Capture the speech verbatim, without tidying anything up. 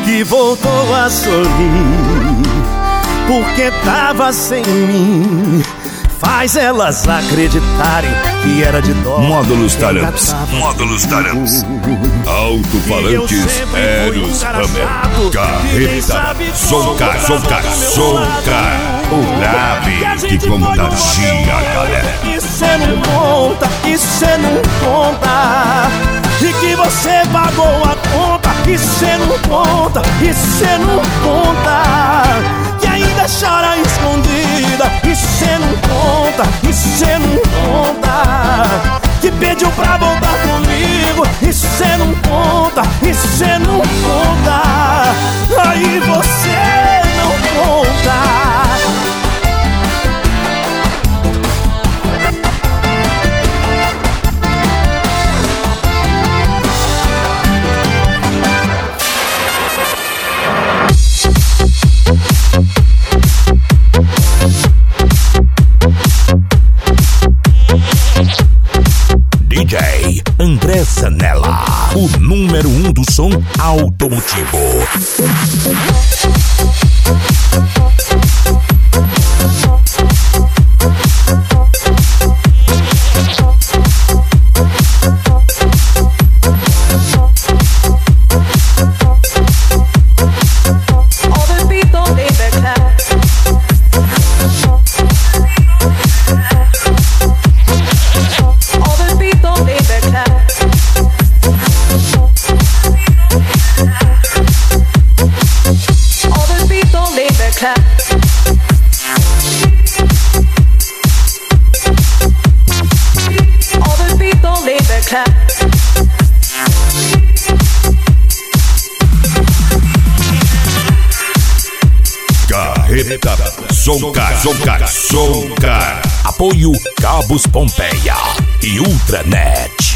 que voltou a sorrir, porque tava sem mim. Faz elas acreditarem que era de dó. Módulos Taramps, Módulos Taramps, alto-falantes Eros Hammer, carreta, Soncar, Soncar, Soncar, o grave que contagia a galera. E cê não conta, e cê não conta, e que você pagou a conta. E cê não conta, e cê não conta, que ainda chora escondida. E cê não conta, e cê não conta, que pediu pra voltar comigo. E cê não conta, e cê não conta, aí você não conta. D J André Zanella, o número um do som automotivo. Carreta, Soncar, Soncar, Soncar. Apoio Cabos Pompeia e Ultranet.